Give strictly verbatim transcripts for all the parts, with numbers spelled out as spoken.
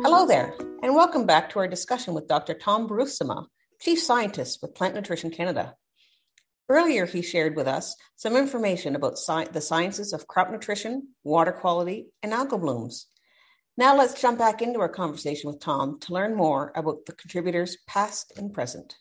Hello there, and welcome back to our discussion with Doctor Tom Brousseau, Chief Scientist with Plant Nutrition Canada. Earlier, he shared with us some information about sci- the sciences of crop nutrition, water quality, and algal blooms. Now let's jump back into our conversation with Tom to learn more about the contributors past and present.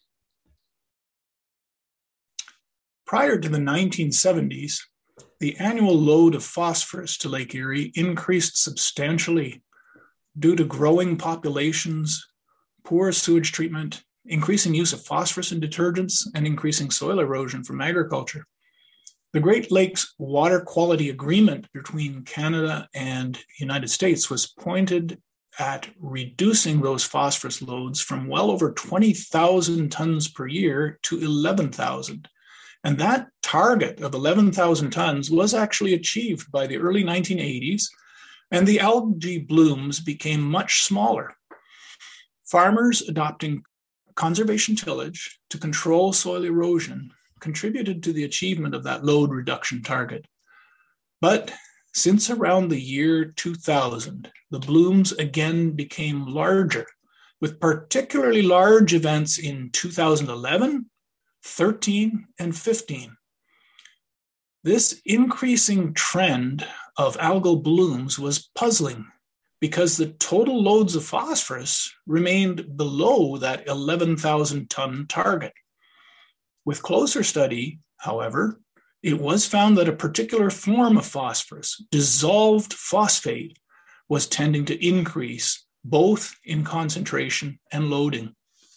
Prior to the nineteen seventies, the annual load of phosphorus to Lake Erie increased substantially due to growing populations, poor sewage treatment, increasing use of phosphorus in detergents, and increasing soil erosion from agriculture. The Great Lakes Water Quality Agreement between Canada and the United States was pointed at reducing those phosphorus loads from well over twenty thousand tons per year to eleven thousand. And that target of eleven thousand tons was actually achieved by the early nineteen eighties, and the algae blooms became much smaller. Farmers adopting conservation tillage to control soil erosion contributed to the achievement of that load reduction target. But since around the year two thousand, the blooms again became larger, with particularly large events in two thousand eleven, thirteen, and fifteen. This increasing trend of algal blooms was puzzling because the total loads of phosphorus remained below that eleven thousand ton target. With closer study, however, it was found that a particular form of phosphorus, dissolved phosphate, was tending to increase both in concentration and loading.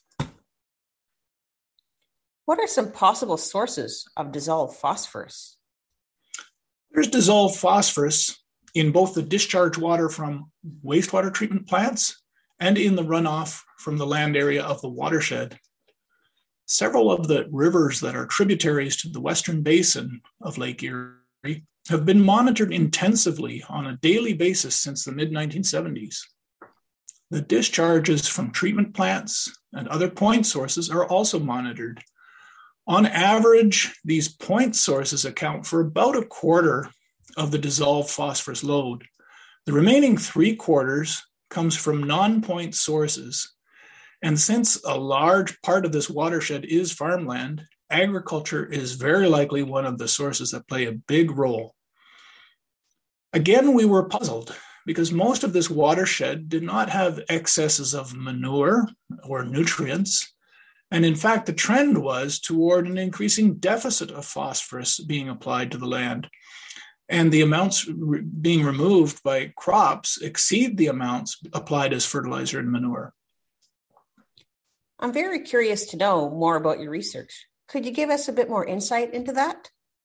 What are some possible sources of dissolved phosphorus? There's dissolved phosphorus in both the discharge water from wastewater treatment plants and in the runoff from the land area of the watershed. Several of the rivers that are tributaries to the western basin of Lake Erie have been monitored intensively on a daily basis since the mid nineteen seventies. The discharges from treatment plants and other point sources are also monitored. On average, these point sources account for about a quarter of the dissolved phosphorus load. The remaining three quarters comes from non-point sources. And since a large part of this watershed is farmland, agriculture is very likely one of the sources that play a big role. Again, we were puzzled because most of this watershed did not have excesses of manure or nutrients. And in fact, the trend was toward an increasing deficit of phosphorus being applied to the land. And the amounts re- being removed by crops exceed the amounts applied as fertilizer and manure. I'm very curious to know more about your research. Could you give us a bit more insight into that?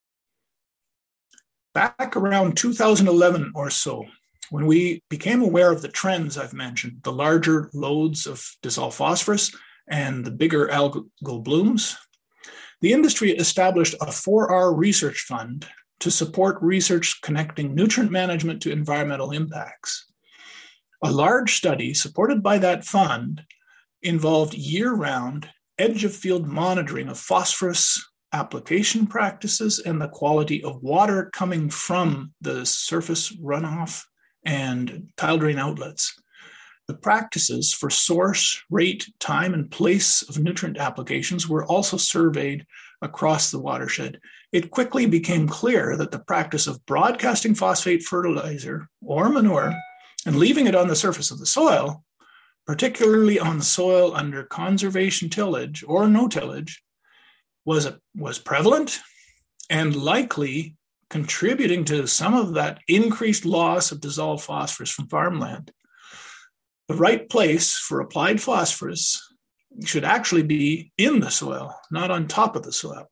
Back around two thousand eleven or so, when we became aware of the trends I've mentioned, the larger loads of dissolved phosphorus and the bigger algal blooms, the industry established a four R research fund to support research connecting nutrient management to environmental impacts. A large study supported by that fund involved year-round edge-of-field monitoring of phosphorus application practices and the quality of water coming from the surface runoff and tile drain outlets. The practices for source, rate, time, and place of nutrient applications were also surveyed across the watershed. It quickly became clear that the practice of broadcasting phosphate fertilizer or manure and leaving it on the surface of the soil, particularly on soil under conservation tillage or no tillage, was, a, was prevalent and likely contributing to some of that increased loss of dissolved phosphorus from farmland. The right place for applied phosphorus should actually be in the soil, not on top of the soil.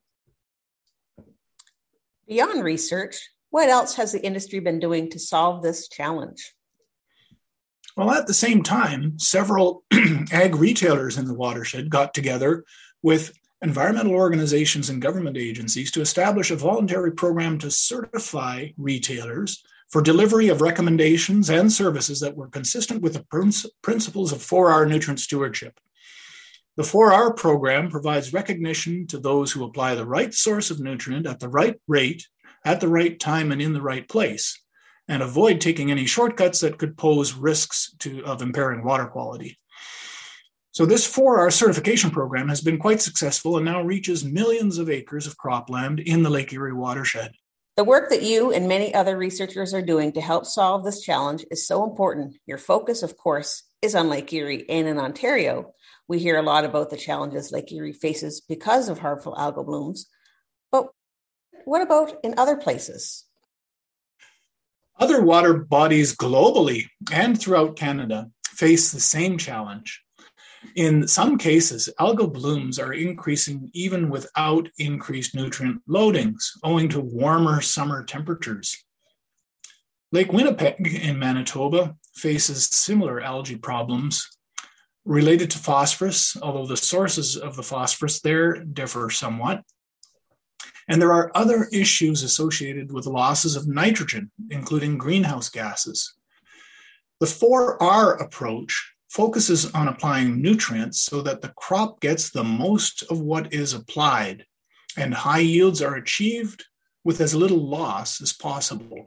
Beyond research, what else has the industry been doing to solve this challenge? Well, at the same time, several ag retailers in the watershed got together with environmental organizations and government agencies to establish a voluntary program to certify retailers for delivery of recommendations and services that were consistent with the principles of four R nutrient stewardship. The four R program provides recognition to those who apply the right source of nutrient at the right rate, at the right time, and in the right place. and avoid taking any shortcuts that could pose risks to, of impairing water quality. So this four R certification program has been quite successful and now reaches millions of acres of cropland in the Lake Erie watershed. The work that you and many other researchers are doing to help solve this challenge is so important. Your focus, of course, is on Lake Erie and in Ontario. We hear a lot about the challenges Lake Erie faces because of harmful algal blooms. But what about in other places? Other water bodies globally and throughout Canada face the same challenge. In some cases, algal blooms are increasing even without increased nutrient loadings, owing to warmer summer temperatures. Lake Winnipeg in Manitoba faces similar algae problems related to phosphorus, although the sources of the phosphorus there differ somewhat. And there are other issues associated with losses of nitrogen, including greenhouse gases. The four R approach focuses on applying nutrients so that the crop gets the most of what is applied, and high yields are achieved with as little loss as possible.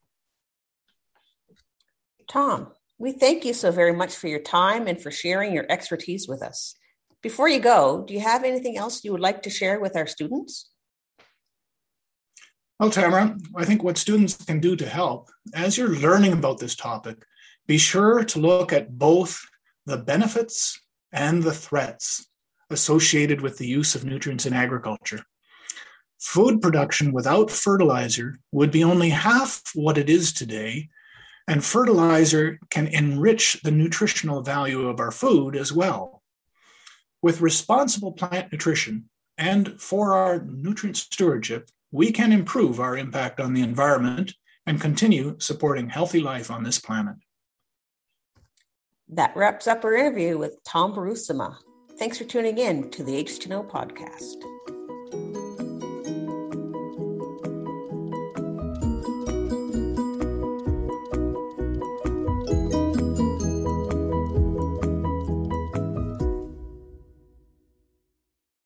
Tom, we thank you so very much for your time and for sharing your expertise with us. Before you go, do you have anything else you would like to share with our students? Well, Tamara, I think what students can do to help, as you're learning about this topic, be sure to look at both the benefits and the threats associated with the use of nutrients in agriculture. Food production without fertilizer would be only half what it is today, and fertilizer can enrich the nutritional value of our food as well. With responsible plant nutrition and four R nutrient stewardship, we can improve our impact on the environment and continue supporting healthy life on this planet. That wraps up our interview with Tom Brousima. Thanks for tuning in to the H two Know podcast.